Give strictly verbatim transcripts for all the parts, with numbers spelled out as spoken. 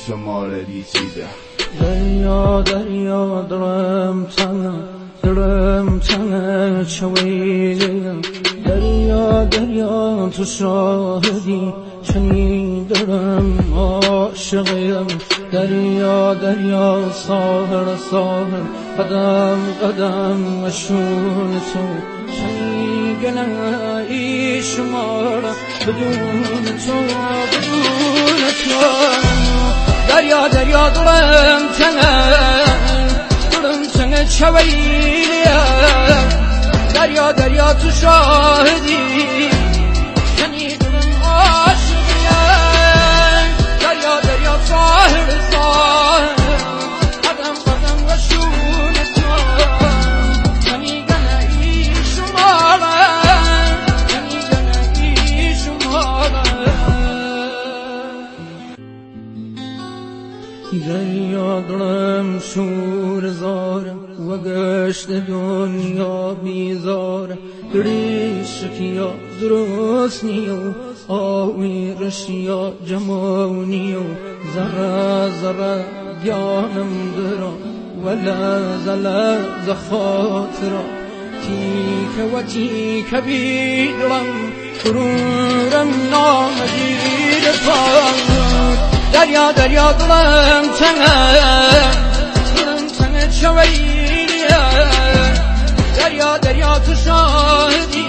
شماره دیچیده. دریا دریا درم تنه درم تنه چویده، دریا دریا تو شاهدی چنین درم عاشقیم. دریا دریا ساحر ساحر قدم قدم مشون تو شنیگنه شماره بدون تو بدون تو. دریا دریا درم تنه درم تنه چویده، دریا دریا تو شاهدی چنین درم عاشقیم. دریا دریا ساحر ساحر قدم قدم مشون تو شنیگنه شماره شنیگنه شماره. دریا درم شور زارم و گشت دنیا بیزارم، گریش کیا درست نیو آوی رشیا جمونیو. زره زره گیانم درا ولا زلا زخاطرا تیک و تیک بیدرم قرورم نامدید پاک. دریا دریا درم تنه درم تنه چویده، دریا دریا تو شاهدی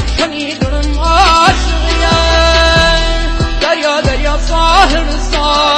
چنین درم عاشقیم. دریا دریا ساحر ساحر